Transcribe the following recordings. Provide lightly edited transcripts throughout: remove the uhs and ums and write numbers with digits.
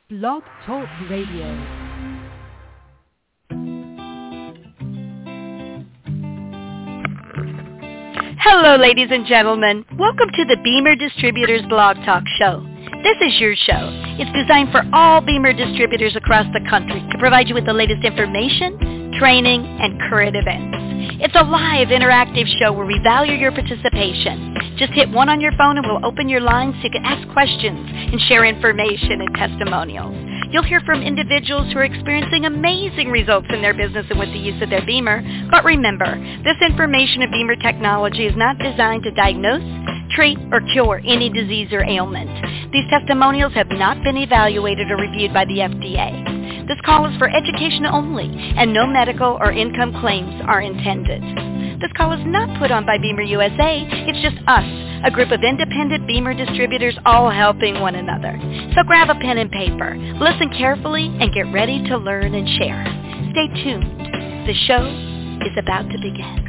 Blog Talk Radio. Hello, ladies and gentlemen. Welcome to the Beamer Distributors Blog Talk Show. This is your show. It's designed for all Beamer distributors across the country to provide you with the latest information, training, and current events. It's a live, interactive show where we value your participation. Just hit 1 on your phone and we'll open your lines so you can ask questions and share information and testimonials. You'll hear from individuals who are experiencing amazing results in their business and with the use of their Beamer. But remember, this information of Beamer technology is not designed to diagnose, treat, or cure any disease or ailment. These testimonials have not been evaluated or reviewed by the FDA. This call is for education only, and no medical or income claims are intended. This call is not put on by Beamer USA. It's just us, a group of independent Beamer distributors all helping one another. So grab a pen and paper, listen carefully, and get ready to learn and share. Stay tuned. The show is about to begin.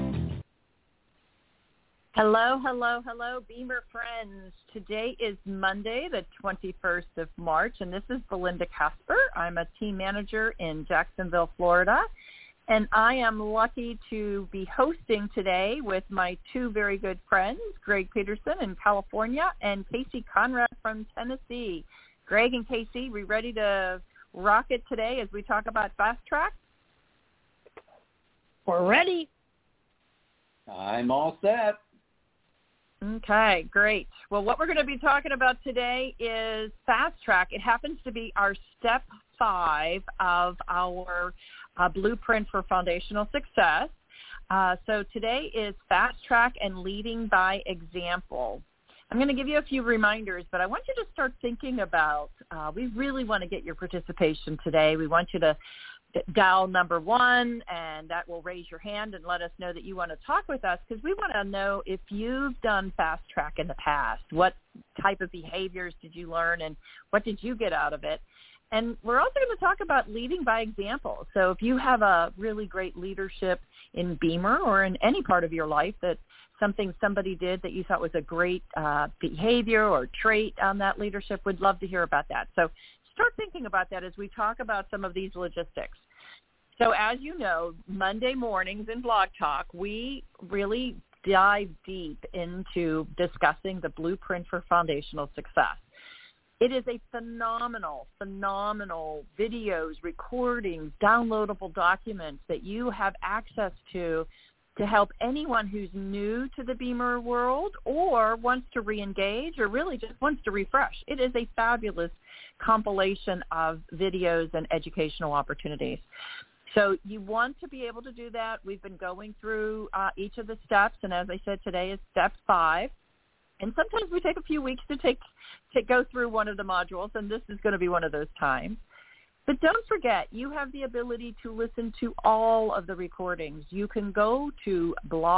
Hello, hello, hello, Beamer friends. Today is Monday, the 21st of March, and this is Belinda Casper. I'm a team manager in Jacksonville, Florida, and I am lucky to be hosting today with my two very good friends, Greg Peterson in California and Casey Conrad from Tennessee. Greg and Casey, we ready to rock it today as we talk about Fast Track? We're ready. I'm all set. Okay, great. Well, what we're going to be talking about today is Fast Track. It happens to be our step 5 of our blueprint for foundational success. So today is Fast Track and leading by example. I'm going to give you a few reminders, but I want you to start thinking about, we really want to get your participation today. We want you to dial number 1, and that will raise your hand and let us know that you want to talk with us, because we want to know if you've done Fast Track in the past. What type of behaviors did you learn, and what did you get out of it? And we're also going to talk about leading by example. So if you have a really great leadership in Beamer or in any part of your life, that somebody did that you thought was a great behavior or trait on that leadership, we'd love to hear about that. So start thinking about that as we talk about some of these logistics. So as you know, Monday mornings in Blog Talk, we really dive deep into discussing the blueprint for foundational success. It is a phenomenal videos, recordings, downloadable documents that you have access to help anyone who's new to the Beamer world or wants to re-engage or really just wants to refresh. It is a fabulous compilation of videos and educational opportunities. So you want to be able to do that. We've been going through each of the steps, and as I said, today is step 5. And sometimes we take a few weeks to go through one of the modules, and this is going to be one of those times. But don't forget, you have the ability to listen to all of the recordings. You can go to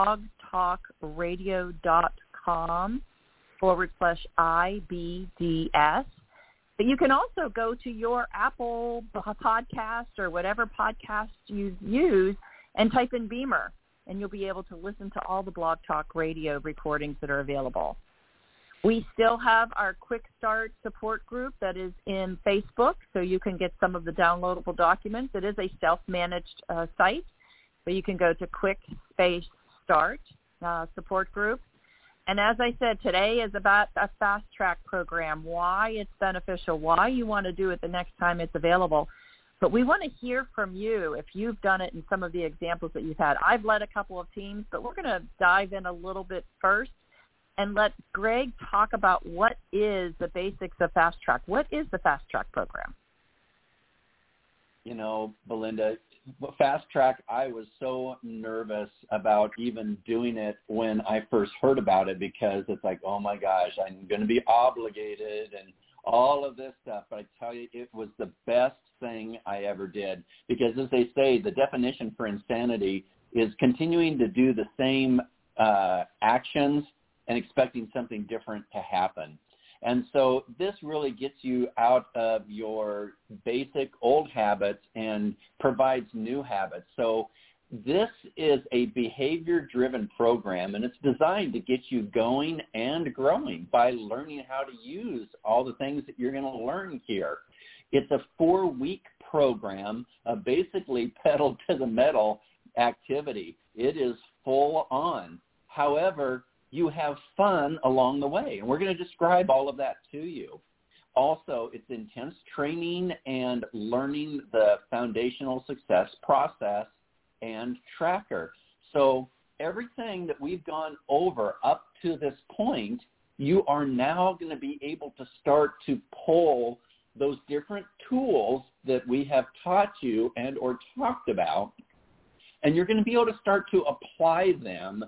blogtalkradio.com/IBDS. But you can also go to your Apple podcast or whatever podcast you use and type in Beamer, and you'll be able to listen to all the Blog Talk Radio recordings that are available. We still have our Quick Start support group that is in Facebook, so you can get some of the downloadable documents. It is a self-managed site, but you can go to Quick Space Start support group. And as I said, today is about a Fast Track program, why it's beneficial, why you want to do it the next time it's available. But we want to hear from you if you've done it in some of the examples that you've had. I've led a couple of teams, but we're going to dive in a little bit first and let Greg talk about what is the basics of Fast Track. What is the Fast Track program? You know, Belinda, Fast Track, I was so nervous about even doing it when I first heard about it, because it's like, oh my gosh, I'm going to be obligated and all of this stuff. But I tell you, it was the best thing I ever did, because as they say, the definition for insanity is continuing to do the same actions and expecting something different to happen. And so this really gets you out of your basic old habits and provides new habits. So This is a behavior-driven program, and it's designed to get you going and growing by learning how to use all the things that you're going to learn here. It's a 4-week program, basically pedal to the metal activity. It is full on. However, you have fun along the way, and we're going to describe all of that to you. Also, it's intense training and learning the foundational success process and tracker. So everything that we've gone over up to this point, you are now going to be able to start to pull those different tools that we have taught you and or talked about, and you're going to be able to start to apply them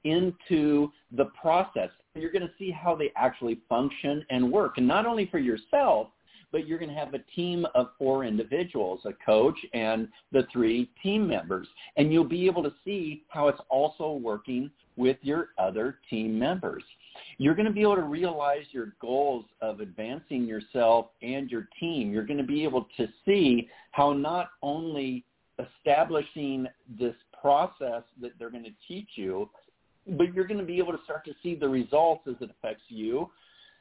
into the process. You're going to see how they actually function and work, and not only for yourself, but you're going to have a team of 4 individuals, a coach and the 3 team members. And you'll be able to see how it's also working with your other team members. You're going to be able to realize your goals of advancing yourself and your team. You're going to be able to see how not only establishing this process that they're going to teach you, but you're going to be able to start to see the results as it affects you.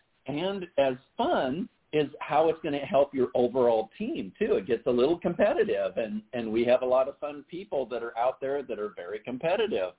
And as fun is how it's going to help your overall team, too. It gets a little competitive, and we have a lot of fun people that are out there that are very competitive.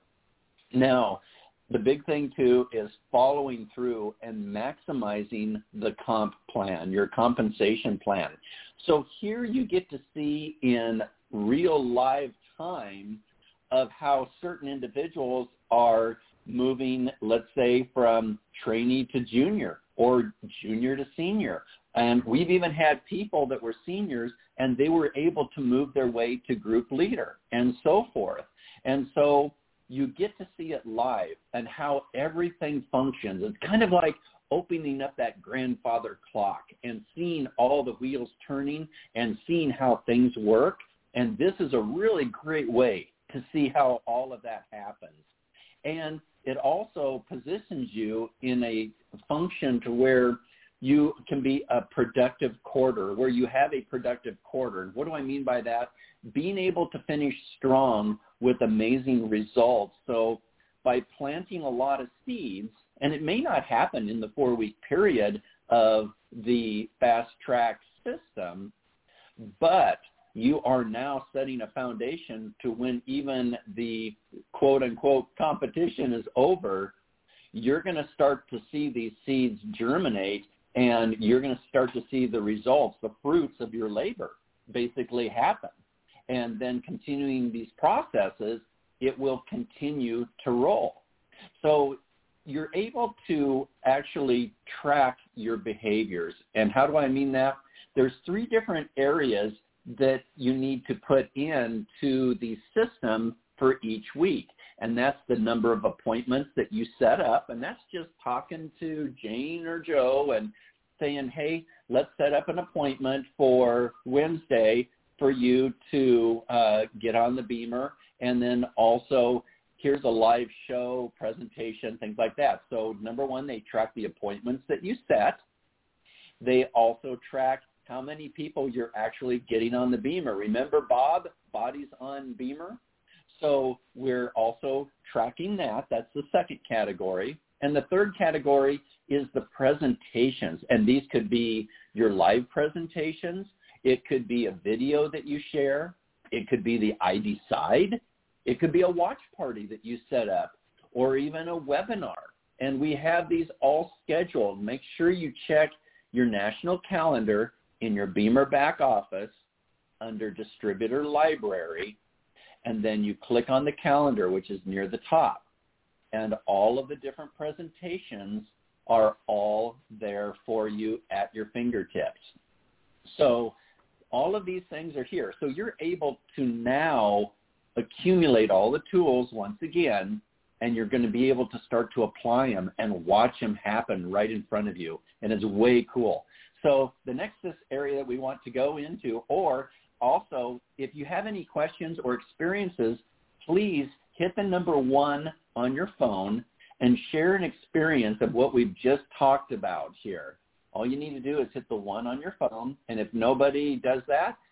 Now, the big thing, too, is following through and maximizing the comp plan, your compensation plan. So here you get to see in real live time of how certain individuals are moving, let's say, from trainee to junior or junior to senior. And we've even had people that were seniors and they were able to move their way to group leader and so forth. And so you get to see it live and how everything functions. It's kind of like opening up that grandfather clock and seeing all the wheels turning and seeing how things work. And this is a really great way to see how all of that happens. And it also positions you in a function to where you can be a productive quarter, where you have a productive quarter. And what do I mean by that? Being able to finish strong with amazing results. So by planting a lot of seeds, and it may not happen in the 4-week period of the fast track system, but you are now setting a foundation to when even the quote-unquote competition is over, you're going to start to see these seeds germinate, and you're going to start to see the results, the fruits of your labor basically happen. And then continuing these processes, it will continue to roll. So you're able to actually track your behaviors. And how do I mean that? There's 3 different areas that you need to put into the system for each week. And that's the number of appointments that you set up. And that's just talking to Jane or Joe and saying, hey, let's set up an appointment for Wednesday for you to get on the Beamer. And then also here's a live show presentation, things like that. So number 1, they track the appointments that you set. They also track how many people you're actually getting on the Beamer. Remember Bob? Body's on Beamer. So we're also tracking that. That's the second category. And the third category is the presentations. And these could be your live presentations. It could be a video that you share. It could be the I Decide. It could be a watch party that you set up, or even a webinar. And we have these all scheduled. Make sure you check your national calendar in your Beamer back office under Distributor Library, and then you click on the calendar, which is near the top. And all of the different presentations are all there for you at your fingertips. So all of these things are here. So you're able to now accumulate all the tools once again, and you're going to be able to start to apply them and watch them happen right in front of you. And it's way cool. So the next area that we want to go into, or also if you have any questions or experiences, please hit the number 1 on your phone and share an experience of what we've just talked about here. All you need to do is hit the 1 on your phone, and if nobody does that,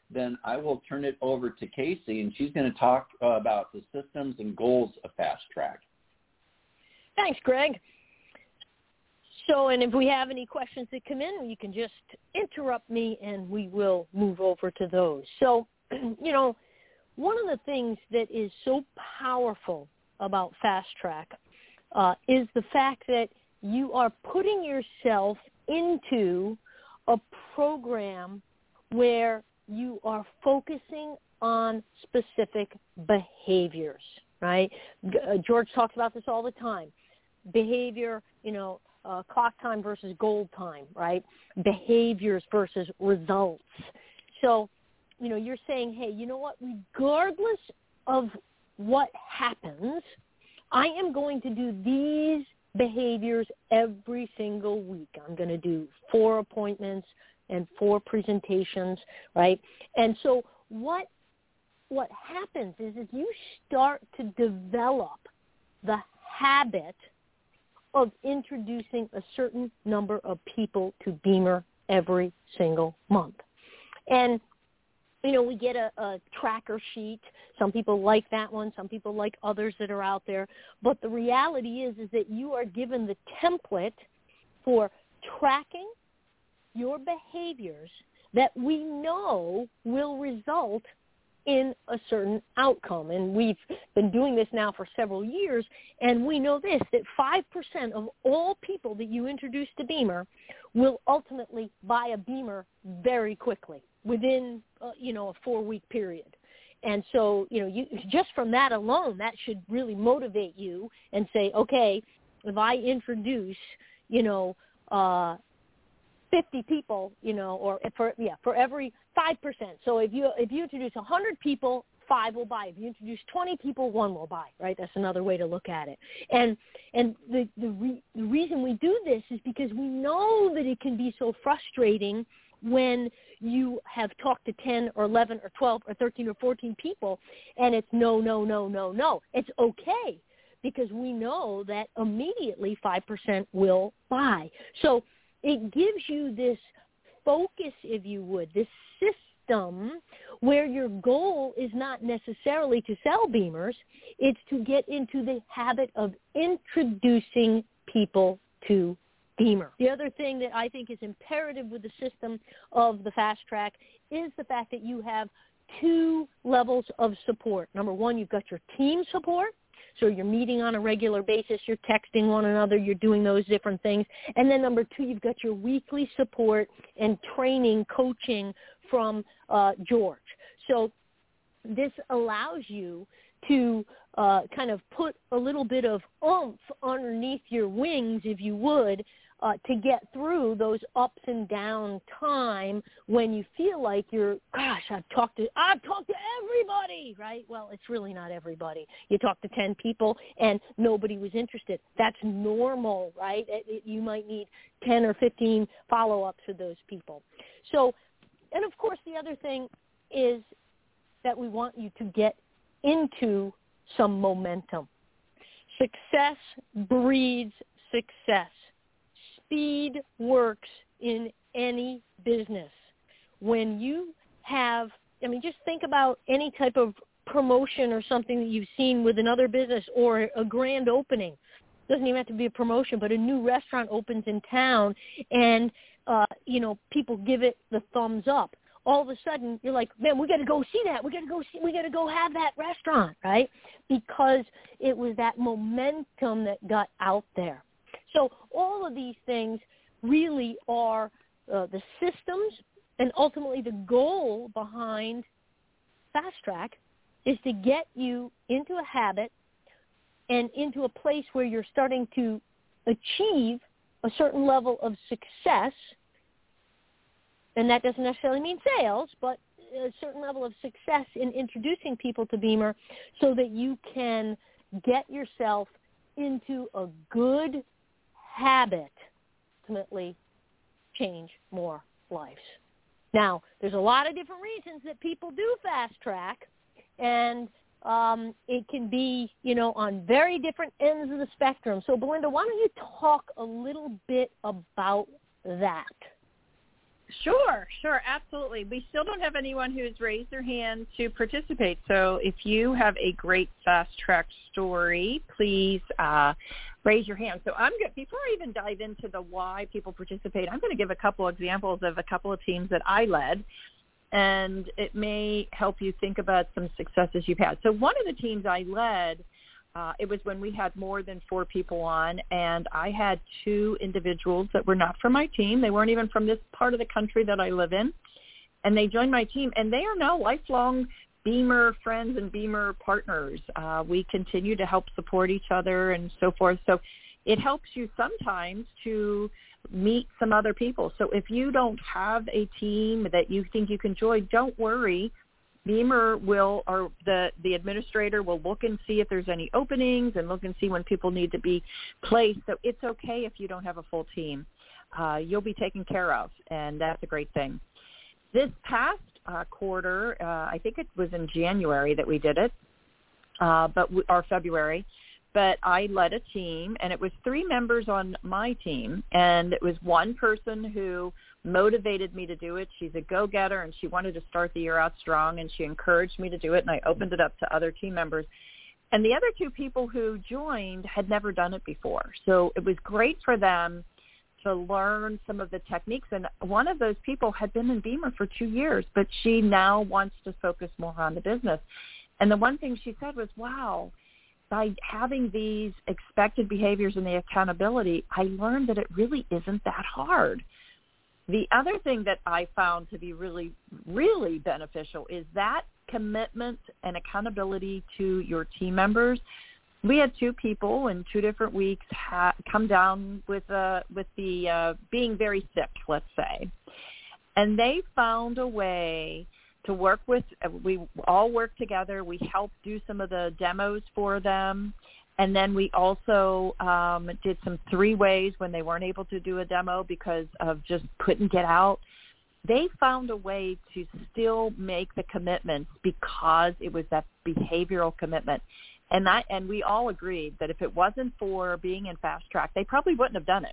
then I will turn it over to Casey, and she's going to talk about the systems and goals of Fast Track. Thanks, Greg. So, and if we have any questions that come in, you can just interrupt me and we will move over to those. So, one of the things that is so powerful about Fast Track is the fact that you are putting yourself into a program where you are focusing on specific behaviors, right? George talks about this all the time. Behavior, clock time versus gold time, right? Behaviors versus results. So, you're saying, hey, you know what? Regardless of what happens, I am going to do these behaviors every single week. I'm going to do 4 appointments and 4 presentations, right? And so what happens is you start to develop the habit of introducing a certain number of people to Beamer every single month. And, we get a tracker sheet. Some people like that one. Some people like others that are out there. But the reality is that you are given the template for tracking your behaviors that we know will result in a certain outcome. And we've been doing this now for several years, and we know this, that 5% of all people that you introduce to Beamer will ultimately buy a Beamer very quickly within, a 4-week period. And so, you just from that alone, that should really motivate you and say, okay, if I introduce, 50 people, or for every 5%. So if you introduce 100 people, 5 will buy. If you introduce 20 people, 1 will buy, right? That's another way to look at it. And the reason we do this is because we know that it can be so frustrating when you have talked to 10 or 11 or 12 or 13 or 14 people, and it's no. It's okay, because we know that immediately 5% will buy. So it gives you this focus, if you would, this system where your goal is not necessarily to sell Beamers. It's to get into the habit of introducing people to Beamer. The other thing that I think is imperative with the system of the Fast Track is the fact that you have 2 levels of support. Number 1, you've got your team support. So you're meeting on a regular basis, you're texting one another, you're doing those different things. And then number 2, you've got your weekly support and training, coaching from George. So this allows you to kind of put a little bit of oomph underneath your wings, if you would, to get through those ups and down time when you feel like I've talked to everybody, right? Well, it's really not everybody. You talk to 10 people and nobody was interested. That's normal, right? You might need 10 or 15 follow-ups with those people. So, and of course, the other thing is that we want you to get into some momentum. Success breeds success. Speed works in any business. When you have, just think about any type of promotion or something that you've seen with another business, or a grand opening. It doesn't even have to be a promotion, but a new restaurant opens in town and, people give it the thumbs up. All of a sudden, you're like, man, we got to go see that. We got to go have that restaurant, right? Because it was that momentum that got out there. So all of these things really are the systems, and ultimately the goal behind Fast Track is to get you into a habit and into a place where you're starting to achieve a certain level of success. And that doesn't necessarily mean sales, but a certain level of success in introducing people to Beamer so that you can get yourself into a good habit, ultimately change more lives. Now, there's a lot of different reasons that people do Fast Track, and it can be, on very different ends of the spectrum. So, Belinda, why don't you talk a little bit about that? Sure, absolutely. We still don't have anyone who's raised their hand to participate. So if you have a great Fast Track story, please raise your hand. So I'm good. Before I even dive into the why people participate, I'm going to give a couple examples of a couple of teams that I led, and it may help you think about some successes you've had. So one of the teams I led, it was when we had more than 4 people on, and I had 2 individuals that were not from my team. They weren't even from this part of the country that I live in, and they joined my team, and they are now lifelong Beamer friends and Beamer partners. We continue to help support each other and so forth. So it helps you sometimes to meet some other people. So if you don't have a team that you think you can join, don't worry. Beamer will, or the administrator will look and see if there's any openings and look and see when people need to be placed. So it's okay if you don't have a full team. You'll be taken care of, and that's a great thing. This past quarter, I think it was in January that we did it, or February, but I led a team, and it was 3 members on my team, and it was one person who motivated me to do it. She's a go-getter, and she wanted to start the year out strong, and she encouraged me to do it, and I opened it up to other team members. And the other 2 people who joined had never done it before, so it was great for them to learn some of the techniques. And one of those people had been in Beamer for 2 years, but she now wants to focus more on the business. And the one thing she said was, wow, by having these expected behaviors and the accountability, I learned that it really isn't that hard. The other thing that I found to be really, really beneficial is that commitment and accountability to your team members. We had 2 people in 2 different weeks come down with the being very sick, let's say, and they found a way to work with. We all worked together. We helped do some of the demos for them, and then we also did some 3 ways when they weren't able to do a demo because of just couldn't get out. They found a way to still make the commitments because it was that behavioral commitment. And we all agreed that if it wasn't for being in Fast Track, they probably wouldn't have done it.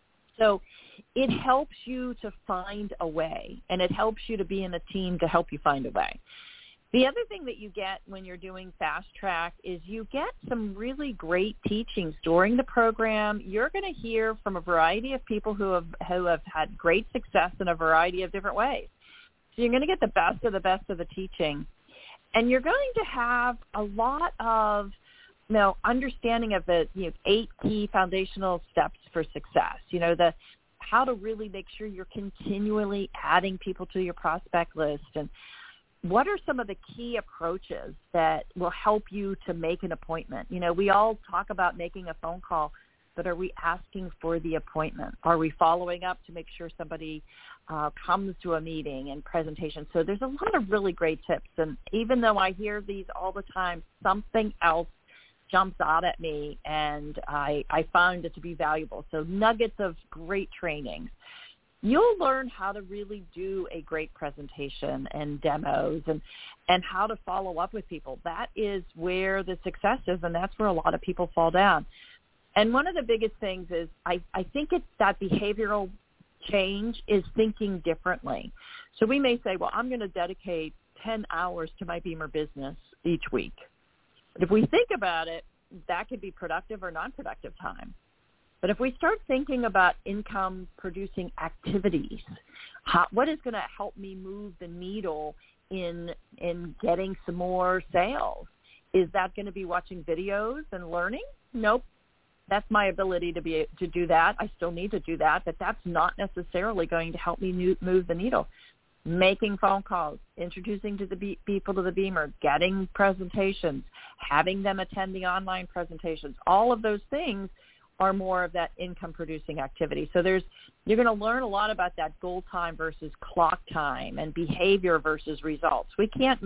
So it helps you to find a way, and it helps you to be in a team to help you find a way. The other thing that you get when you're doing Fast Track is you get some really great teachings during the program. You're going to hear from a variety of people who have had great success in a variety of different ways. So you're going to get the best of the teaching. And you're going to have a lot of, understanding of the 8 key foundational steps for success. The how to really make sure you're continually adding people to your prospect list, and what are some of the key approaches that will help you to make an appointment. We all talk about making a phone call, but are we asking for the appointment? Are we following up to make sure somebody comes to a meeting and presentation? So there's a lot of really great tips. And even though I hear these all the time, something else jumps out at me, and I found it to be valuable. So nuggets of great training. You'll learn how to really do a great presentation and demos and how to follow up with people. That is where the success is, and that's where a lot of people fall down. And one of the biggest things is I think it's that behavioral change is thinking differently. So we may say, well, I'm going to dedicate 10 hours to my Beamer business each week. But if we think about it, that could be productive or non-productive time. But if we start thinking about income-producing activities, what is going to help me move the needle in getting some more sales? Is that going to be watching videos and learning? Nope. That's my ability to do that. I still need to do that, but that's not necessarily going to help me move the needle. Making phone calls, introducing to the people to the Beamer, getting presentations, having them attend the online presentations, all of those things are more of that income-producing activity. So you're going to learn a lot about that goal time versus clock time and behavior versus results. We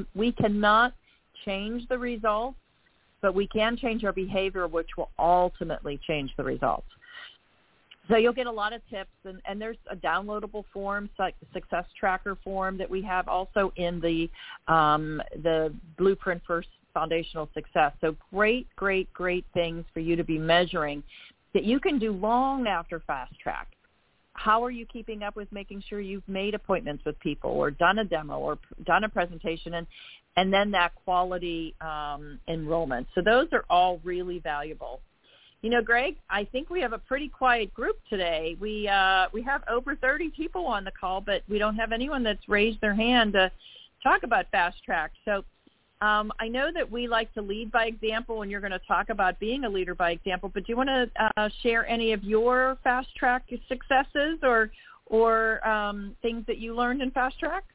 cannot change the results, but we can change our behavior, which will ultimately change the results. So you'll get a lot of tips, and there's a downloadable form, like the Success Tracker form that we have also in the Blueprint for Foundational Success. So great things for you to be measuring that you can do long after Fast Track. how are you keeping up with making sure you've made appointments with people or done a demo or done a presentation, and then that quality enrollment. So those are all really valuable. You know, Greg, I think we have a pretty quiet group today. We have over 30 people on the call, but we don't have anyone that's raised their hand to talk about Fast Track. So I know that we like to lead by example, and you're going to talk about being a leader by example, but do you want to share any of your Fast Track successes or things that you learned in Fast Track?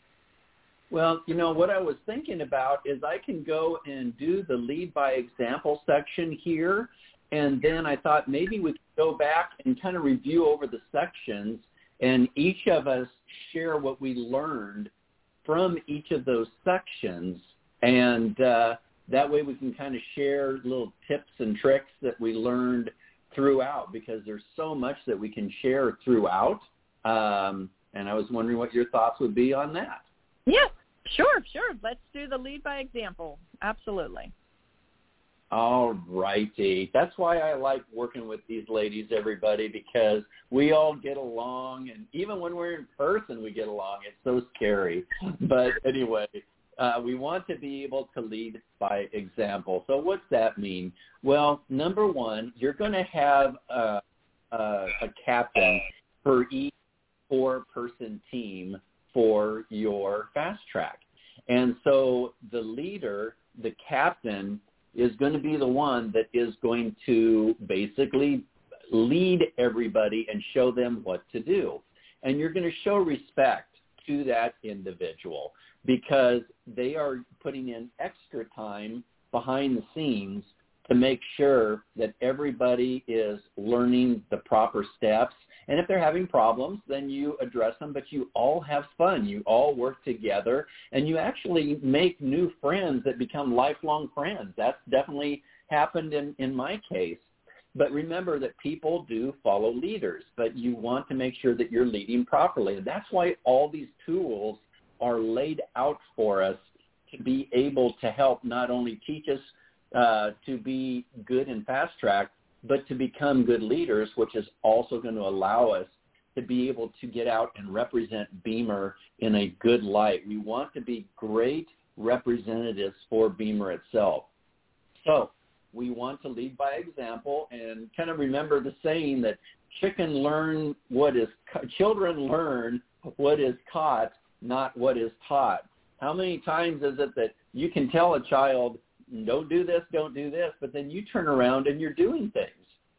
Well, you know, what I was thinking about is I can go and do the lead by example section here, and then I thought maybe we could go back and kind of review over the sections, and each of us share what we learned from each of those sections, and that way we can kind of share little tips and tricks that we learned throughout, because there's so much that we can share throughout, and I was wondering what your thoughts would be on that. Yeah, sure. Let's do the lead by example. Absolutely. All righty. That's why I like working with these ladies, everybody, because we all get along, and even when we're in person, we get along. It's so scary. But anyway, we want to be able to lead by example. So what's that mean? Well, number one, you're going to have a captain for each 4-person team for your Fast Track. And so the leader, the captain, is going to be the one that is going to basically lead everybody and show them what to do. And you're going to show respect to that individual because they are putting in extra time behind the scenes to make sure that everybody is learning the proper steps. And if they're having problems, then you address them, but you all have fun. You all work together, and you actually make new friends that become lifelong friends. That's definitely happened in my case. But remember that people do follow leaders, but you want to make sure that you're leading properly. And that's why all these tools are laid out for us to be able to help not only teach us to be good in Fast Track, but to become good leaders, which is also going to allow us to be able to get out and represent Beamer in a good light. We want to be great representatives for Beamer itself. So we want to lead by example and kind of remember the saying that children learn what is caught, not what is taught. How many times is it that you can tell a child, don't do this, but then you turn around and you're doing things?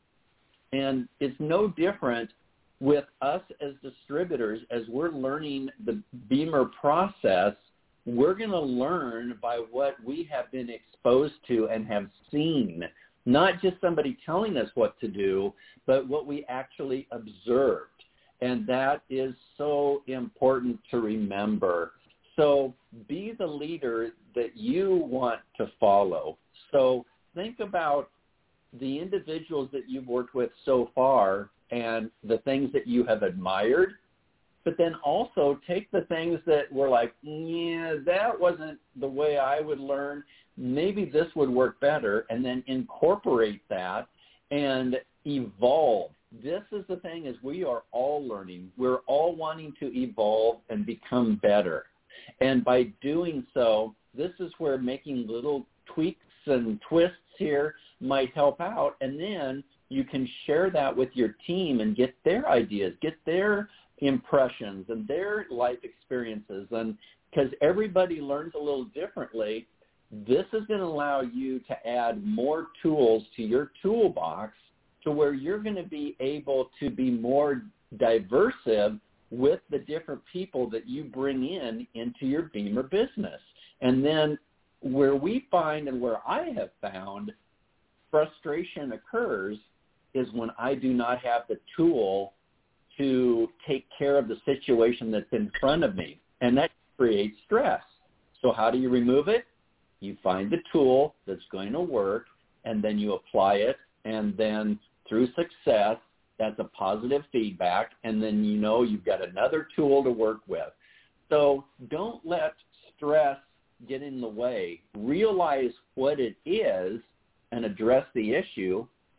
And it's no different with us as distributors. As we're learning the Beamer process, we're going to learn by what we have been exposed to and have seen, not just somebody telling us what to do, but what we actually observed. And that is so important to remember. So be the leader that you want to follow. So think about the individuals that you've worked with so far and the things that you have admired, but then also take the things that were like, yeah, that wasn't the way I would learn. Maybe this would work better, and then incorporate that and evolve. This is the thing, is we are all learning. We're all wanting to evolve and become better. And by doing so, this is where making little tweaks and twists here might help out. And then you can share that with your team and get their ideas, get their impressions and their life experiences. And because everybody learns a little differently, this is going to allow you to add more tools to your toolbox to where you're going to be able to be more diversive with the different people that you bring into your Beamer business. And then where we find and where I have found frustration occurs is when I do not have the tool to take care of the situation that's in front of me. And that creates stress. So how do you remove it? You find the tool that's going to work, and then you apply it, and then through success, that's a positive feedback, and then you know you've got another tool to work with. So don't let stress get in the way. Realize what it is and address the issue,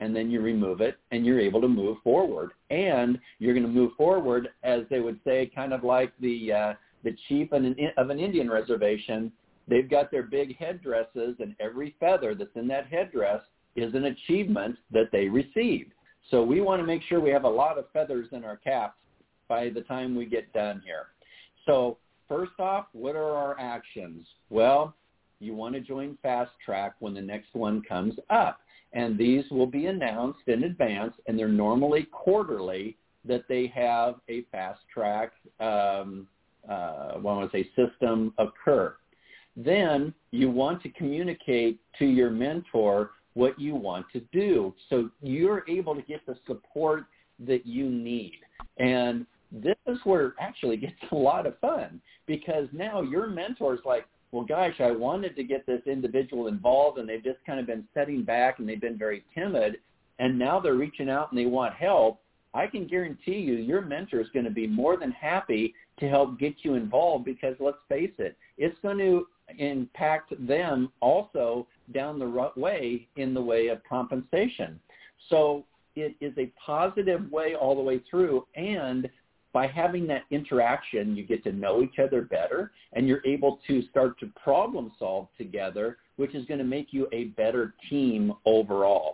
and then you remove it, and you're able to move forward. And you're going to move forward, as they would say, kind of like the chief of an Indian reservation. They've got their big headdresses, and every feather that's in that headdress is an achievement that they received. So we want to make sure we have a lot of feathers in our caps by the time we get done here. So first off, what are our actions? Well, you want to join Fast Track when the next one comes up. And these will be announced in advance, and they're normally quarterly that they have a Fast Track system occur. Then you want to communicate to your mentor what you want to do, so you're able to get the support that you need. And this is where it actually gets a lot of fun, because now your mentor's like, well, gosh, I wanted to get this individual involved, and they've just kind of been sitting back, and they've been very timid, and now they're reaching out and they want help. I can guarantee you your mentor is going to be more than happy to help get you involved, because let's face it, it's going to impact them also down the way in the way of compensation. So it is a positive way all the way through, and by having that interaction, you get to know each other better, and you're able to start to problem solve together, which is going to make you a better team overall.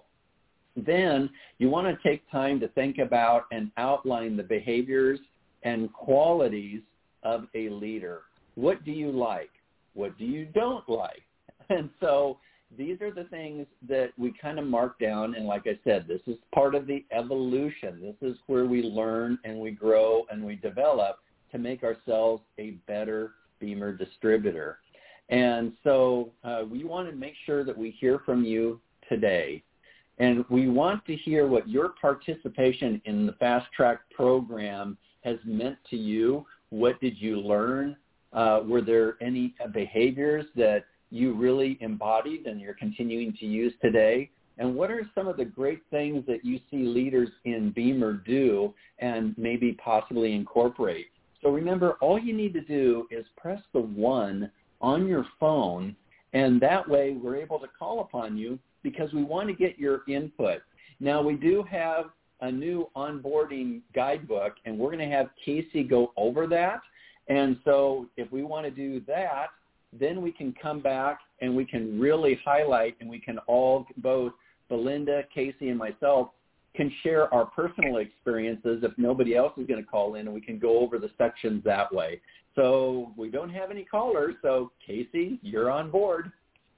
Then you want to take time to think about and outline the behaviors and qualities of a leader. What do you like? What do you don't like? And so these are the things that we kind of mark down. And like I said, this is part of the evolution. This is where we learn and we grow and we develop to make ourselves a better Beamer distributor. And so we want to make sure that we hear from you today. And we want to hear what your participation in the Fast Track program has meant to you. What did you learn? Were there any behaviors that you really embodied and you're continuing to use today? And what are some of the great things that you see leaders in Beamer do and maybe possibly incorporate? So remember, all you need to do is press the 1 on your phone, and that way we're able to call upon you because we want to get your input. Now, we do have a new onboarding guidebook, and we're going to have Casey go over that. And so if we want to do that, then we can come back and we can really highlight, and we can all, both Belinda, Casey, and myself, can share our personal experiences if nobody else is going to call in, and we can go over the sections that way. So we don't have any callers, so Casey, you're on board.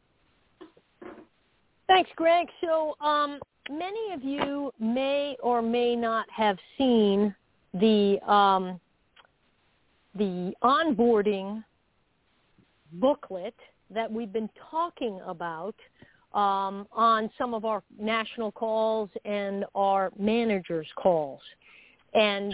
Thanks, Greg. So many of you may or may not have seen the onboarding booklet that we've been talking about on some of our national calls and our managers' calls. And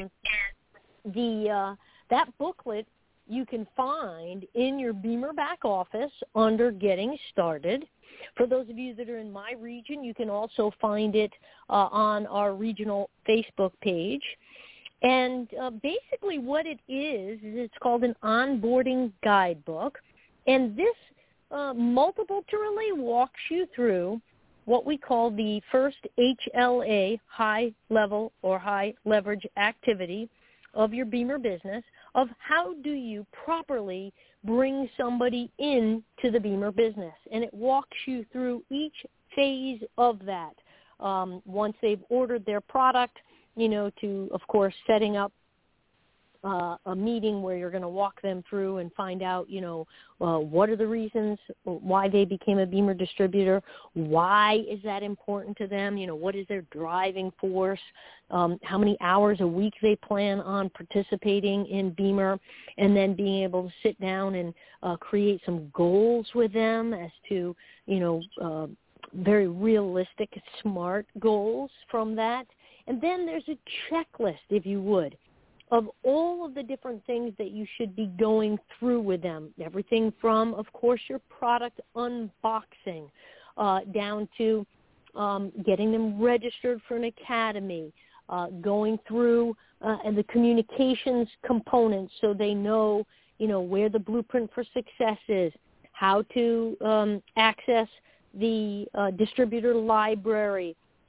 that booklet you can find in your Beamer back office under Getting Started. For those of you that are in my region, you can also find it on our regional Facebook page. And basically what it is it's called an onboarding guidebook. And this multiplicatively walks you through what we call the first HLA, high level or high leverage activity of your Beamer business, of how do you properly bring somebody into the Beamer business. And it walks you through each phase of that. Once they've ordered their product, to, of course, setting up a meeting where you're going to walk them through and find out, what are the reasons why they became a Beamer distributor, why is that important to them, what is their driving force, how many hours a week they plan on participating in Beamer, and then being able to sit down and create some goals with them as to, very realistic, smart goals from that. And then there's a checklist, if you would, of all of the different things that you should be going through with them. Everything from, of course, your product unboxing down to getting them registered for an academy, going through and the communications components so they know, where the blueprint for success is, how to access the distributor library,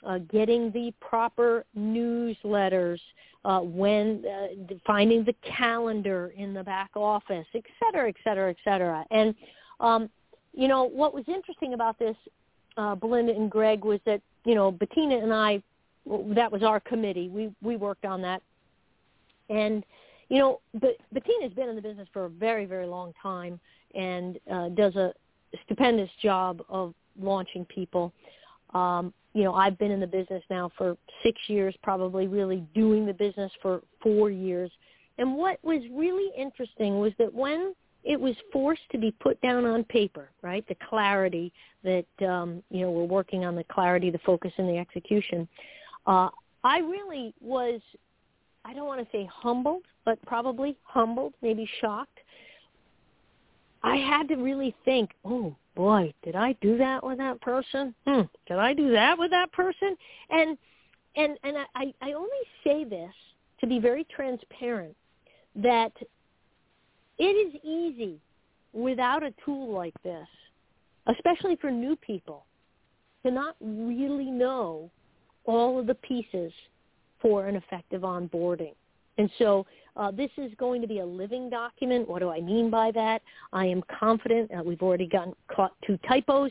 getting the proper newsletters, finding the calendar in the back office, et cetera, et cetera, et cetera. And, what was interesting about this, Belinda and Greg, was that, Bettina and I, that was our committee. We worked on that. And, Bettina's been in the business for a very, very long time and does a stupendous job of launching people. I've been in the business now for 6 years, probably really doing the business for 4 years. And what was really interesting was that when it was forced to be put down on paper, right, the clarity that, we're working on the clarity, the focus, and the execution, I really was, I don't want to say humbled, but probably humbled, maybe shocked. I had to really think, oh, boy, did I do that with that person? Did I do that with that person? And I only say this to be very transparent, that it is easy without a tool like this, especially for new people, to not really know all of the pieces for an effective onboarding. And so this is going to be a living document. What do I mean by that? I am confident we've already caught 2 typos.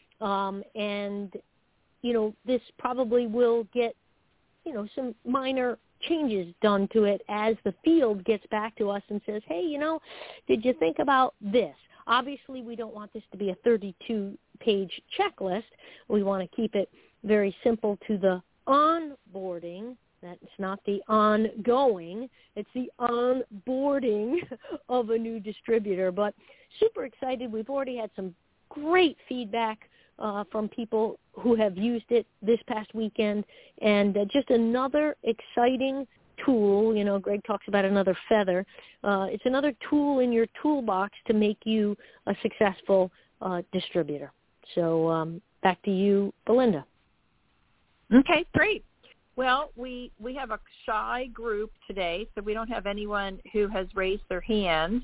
This probably will get, some minor changes done to it as the field gets back to us and says, hey, did you think about this? Obviously, we don't want this to be a 32-page checklist. We want to keep it very simple to the onboarding. That's not the ongoing. It's the onboarding of a new distributor. But super excited. We've already had some great feedback from people who have used it this past weekend. And just another exciting tool. Greg talks about another feather. It's another tool in your toolbox to make you a successful distributor. So back to you, Belinda. Okay, great. Well, we have a shy group today, so we don't have anyone who has raised their hand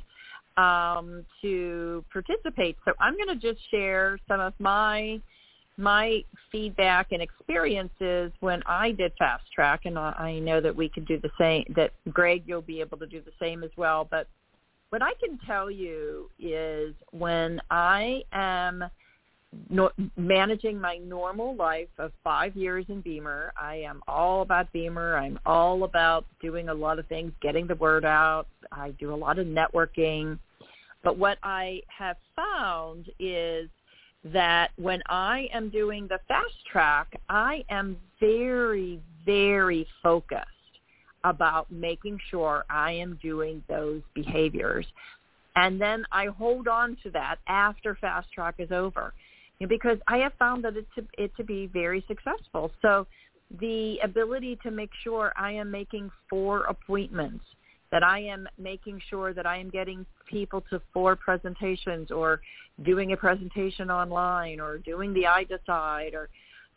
to participate. So I'm going to just share some of my feedback and experiences when I did Fast Track, and I know that we could do the same, that Greg, you'll be able to do the same as well. But what I can tell you is when I am managing my normal life of 5 years in Beamer, I am all about Beamer. I'm all about doing a lot of things, getting the word out. I do a lot of networking. But what I have found is that when I am doing the Fast Track, I am very, very focused about making sure I am doing those behaviors. And then I hold on to that after Fast Track is over, because I have found that it to be very successful. So the ability to make sure I am making 4 appointments, that I am making sure that I am getting people to 4 presentations, or doing a presentation online, or doing the iDecide, or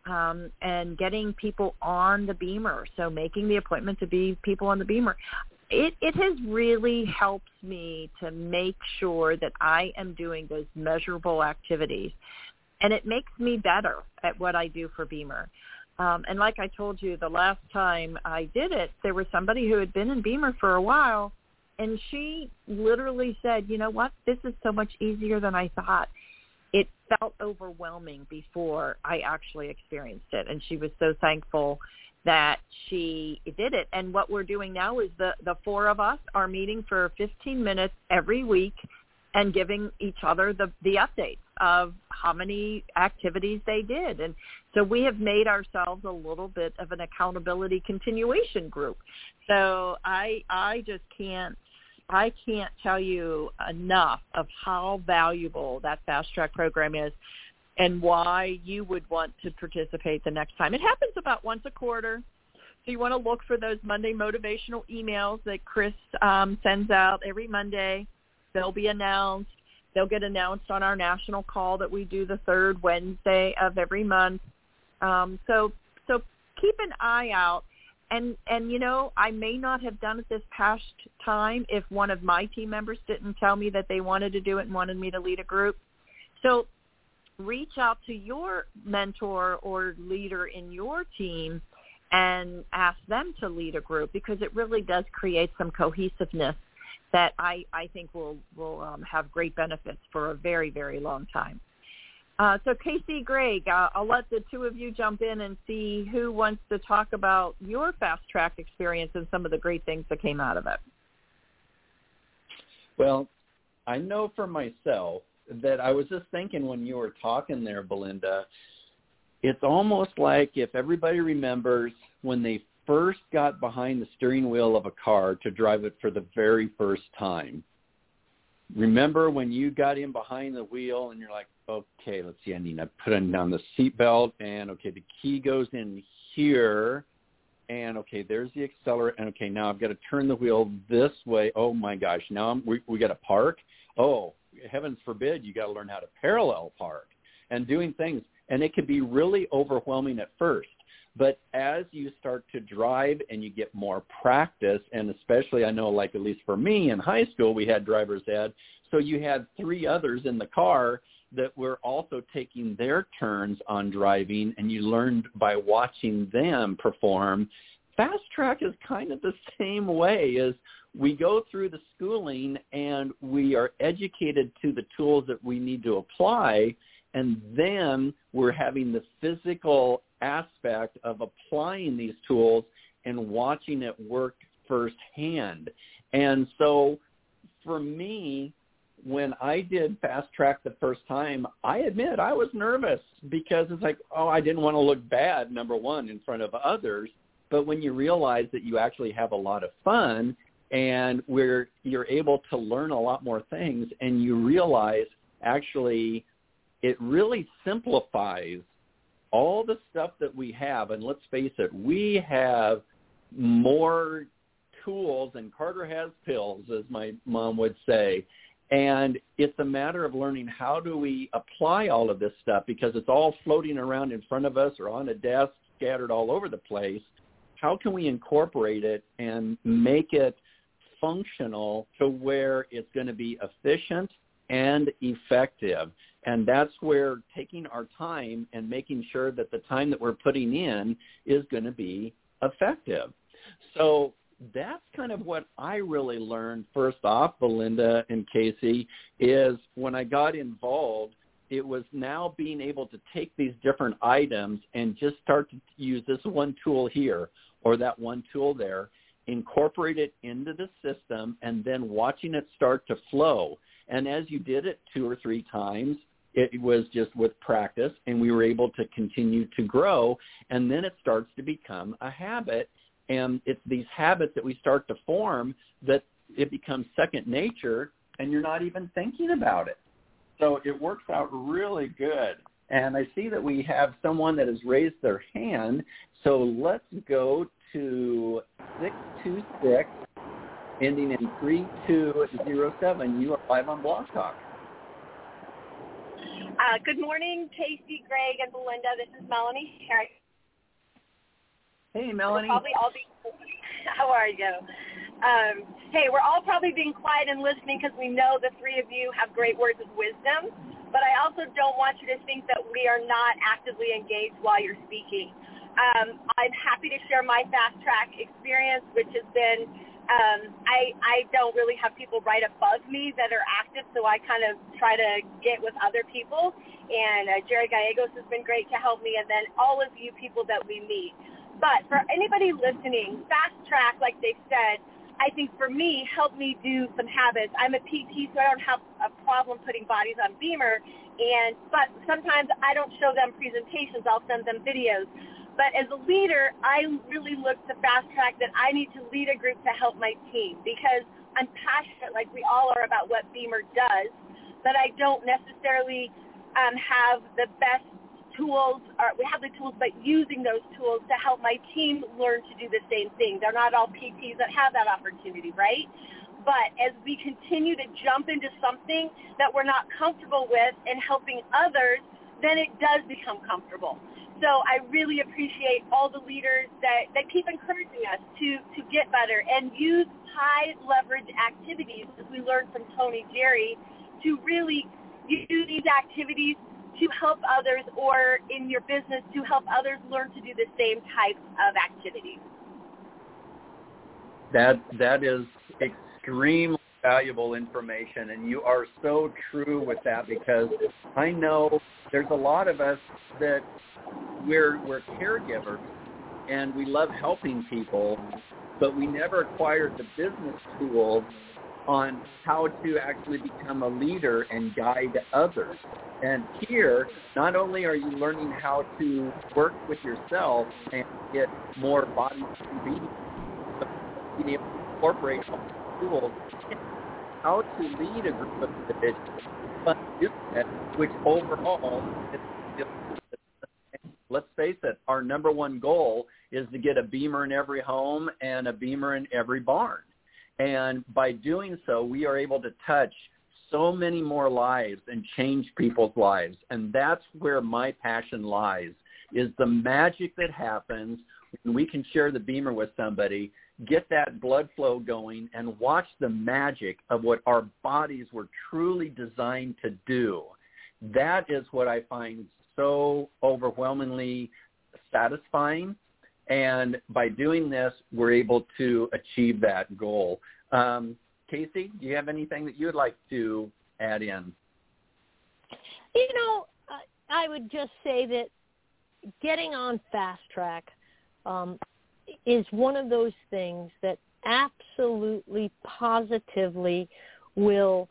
and getting people on the Beamer. So making the appointment to be people on the Beamer. It has really helped me to make sure that I am doing those measurable activities. And it makes me better at what I do for Beamer. And like I told you, the last time I did it, there was somebody who had been in Beamer for a while, and she literally said, you know what, this is so much easier than I thought. It felt overwhelming before I actually experienced it, and she was so thankful that she did it. And what we're doing now is the 4 of us are meeting for 15 minutes every week and giving each other the updates of how many activities they did. And so we have made ourselves a little bit of an accountability continuation group. So I just can't tell you enough of how valuable that Fast Track program is and why you would want to participate the next time. It happens about once a quarter. So you want to look for those Monday motivational emails that Chris sends out every Monday. They'll be announced. They'll get announced on our national call that we do the 3rd Wednesday of every month. So keep an eye out. And I may not have done it this past time if one of my team members didn't tell me that they wanted to do it and wanted me to lead a group. So reach out to your mentor or leader in your team and ask them to lead a group, because it really does create some cohesiveness that I think will have great benefits for a very, very long time. So Casey, Greg, I'll let the two of you jump in and see who wants to talk about your Fast Track experience and some of the great things that came out of it. Well, I know for myself that I was just thinking when you were talking there, Belinda, it's almost like if everybody remembers when they first got behind the steering wheel of a car to drive it for the very first time. Remember when you got in behind the wheel and you're like, okay, let's see, I need to put down the seatbelt, and okay, the key goes in here, and okay, there's the accelerator, and okay, now I've got to turn the wheel this way. Oh my gosh, now we got to park. Oh, heavens forbid, you got to learn how to parallel park and doing things, and it can be really overwhelming at first. But as you start to drive and you get more practice, and especially I know, like at least for me in high school, we had driver's ed, so you had 3 others in the car that were also taking their turns on driving, and you learned by watching them perform. Fast Track is kind of the same way. As we go through the schooling and we are educated to the tools that we need to apply, and then we're having the physical aspect of applying these tools and watching it work firsthand. And so for me, when I did Fast Track the first time, I admit I was nervous because it's like, I didn't want to look bad, number one, in front of others. But when you realize that you actually have a lot of fun and where you're able to learn a lot more things, and you realize actually it really simplifies all the stuff that we have. And let's face it, we have more tools than Carter has pills, as my mom would say. And it's a matter of learning how do we apply all of this stuff, because it's all floating around in front of us or on a desk, scattered all over the place. How can we incorporate it and make it functional to where it's going to be efficient and effective? And that's where taking our time and making sure that the time that we're putting in is going to be effective. So that's kind of what I really learned first off, Belinda and Casey, is when I got involved, it was now being able to take these different items and just start to use this one tool here or that one tool there, incorporate it into the system, and then watching it start to flow. And as you did it 2 or 3 times, it was just with practice, and we were able to continue to grow, and then it starts to become a habit. And it's these habits that we start to form that it becomes second nature, and you're not even thinking about it. So it works out really good. And I see that we have someone that has raised their hand. So let's go to 626, ending in 3207. You are live on Blog Talk. Good morning, Casey, Greg, and Belinda. This is Melanie here. Hey, Melanie. How are you? Hey, we're all probably being quiet and listening because we know the 3 of you have great words of wisdom, but I also don't want you to think that we are not actively engaged while you're speaking. I'm happy to share my Fast Track experience, which has been, I don't really have people right above me that are active, so I kind of try to get with other people, and Jerry Gallegos has been great to help me, and then all of you people that we meet. But for anybody listening, Fast Track, like they said, I think for me, helped me do some habits. I'm a PT, so I don't have a problem putting bodies on Beamer, but sometimes I don't show them presentations. I'll send them videos. But as a leader, I really look to Fast Track that I need to lead a group to help my team, because I'm passionate, like we all are, about what Beamer does, but I don't necessarily have the best tools, or we have the tools, but using those tools to help my team learn to do the same thing. They're not all PTs that have that opportunity, right? But as we continue to jump into something that we're not comfortable with and helping others, then it does become comfortable. So I really appreciate all the leaders that keep encouraging us to get better and use high leverage activities, as we learned from Tony Jerry, to really use these activities to help others, or in your business to help others learn to do the same types of activities? That is extremely valuable information, and you are so true with that, because I know there's a lot of us that we're caregivers and we love helping people, but we never acquired the business tools on how to actually become a leader and guide others. And here, not only are you learning how to work with yourself and get more body obedience, but being able to incorporate all the tools, how to lead a group of individuals, but do that, which overall, let's face it, our number one goal is to get a Beamer in every home and a Beamer in every barn. And by doing so, we are able to touch so many more lives and change people's lives. And that's where my passion lies, is the magic that happens when we can share the Beamer with somebody, get that blood flow going, and watch the magic of what our bodies were truly designed to do. That is what I find so overwhelmingly satisfying. And by doing this, we're able to achieve that goal. Casey, do you have anything that you would like to add in? You know, I would just say that getting on Fast Track is one of those things that absolutely, positively will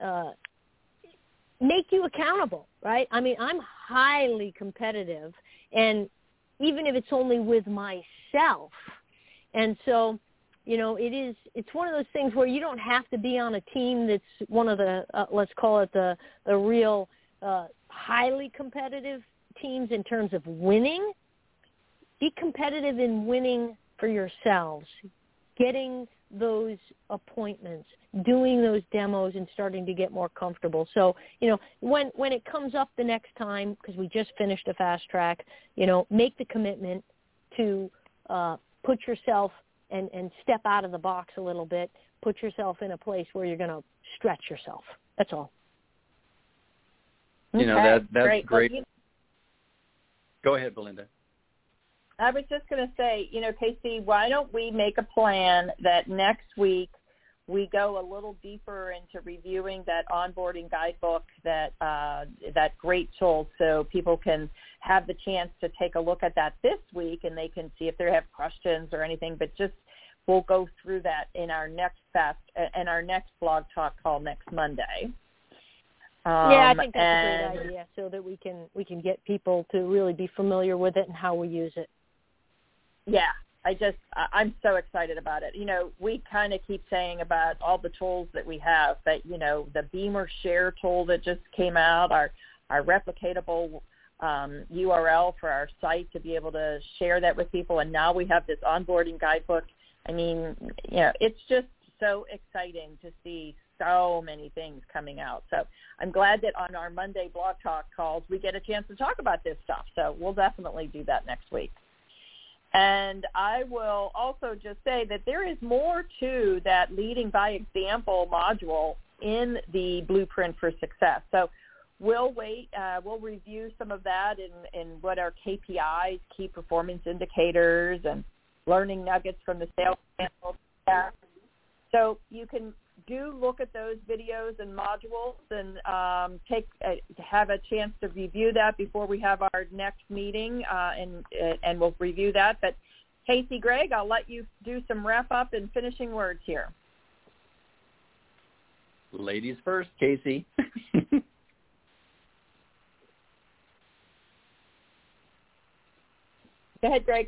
make you accountable, right? I mean, I'm highly competitive, and even if it's only with myself. And so, you know, it's one of those things where you don't have to be on a team that's one of the, let's call it the real highly competitive teams in terms of winning. Be competitive in winning for yourselves, getting those appointments, doing those demos, and starting to get more comfortable. So, you know, when it comes up the next time, because we just finished a Fast Track, you know, make the commitment to put yourself and step out of the box a little bit, put yourself in a place where you're going to stretch yourself. That's all. You know, that's great. Well, go ahead, Belinda. I was just going to say, you know, Casey, why don't we make a plan that next week we go a little deeper into reviewing that onboarding guidebook, that great tool, so people can have the chance to take a look at that this week, and they can see if they have questions or anything. But just we'll go through that in our next blog talk call next Monday. Yeah, I think that's a great idea, so that we can get people to really be familiar with it and how we use it. Yeah, I'm so excited about it. You know, we kind of keep saying about all the tools that we have, but, you know, the Beamer Share tool that just came out, our replicatable URL for our site to be able to share that with people, and now we have this onboarding guidebook. I mean, you know, it's just so exciting to see so many things coming out. So I'm glad that on our Monday blog talk calls we get a chance to talk about this stuff. So we'll definitely do that next week. And I will also just say that there is more to that Leading by Example module in the Blueprint for Success. So we'll we'll review some of that in what are KPIs, key performance indicators, and learning nuggets from the sales channel. So you can look at those videos and modules and have a chance to review that before we have our next meeting, and we'll review that. But Casey, Greg, I'll let you do some wrap up and finishing words here. Ladies first, Casey. Go ahead, Greg.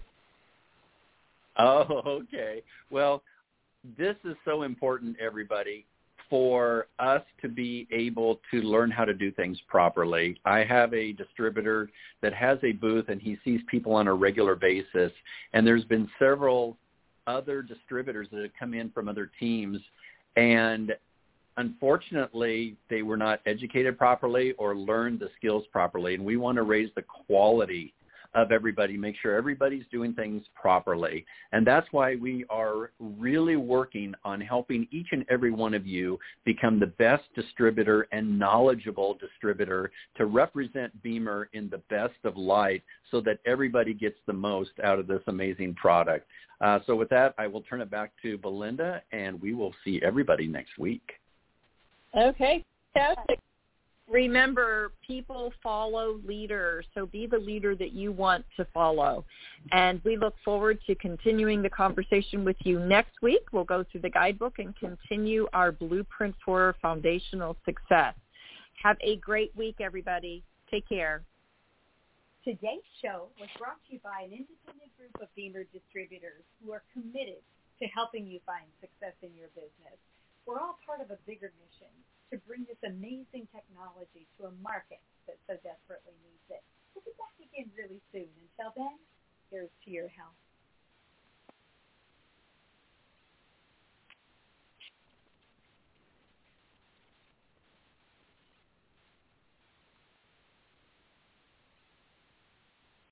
Oh, okay. Well, this is so important, everybody, for us to be able to learn how to do things properly. I have a distributor that has a booth, and he sees people on a regular basis. And there's been several other distributors that have come in from other teams, and unfortunately, they were not educated properly or learned the skills properly. And we want to raise the quality of everybody, make sure everybody's doing things properly. And that's why we are really working on helping each and every one of you become the best distributor and knowledgeable distributor to represent Beamer in the best of light so that everybody gets the most out of this amazing product. So with that, I will turn it back to Belinda, and we will see everybody next week. Okay, fantastic. Remember, people follow leaders, so be the leader that you want to follow. And we look forward to continuing the conversation with you next week. We'll go through the guidebook and continue our blueprint for foundational success. Have a great week, everybody. Take care. Today's show was brought to you by an independent group of Beamer distributors who are committed to helping you find success in your business. We're all part of a bigger mission to bring this amazing technology to a market that so desperately needs it. We'll be back again really soon. Until then, here's to your health.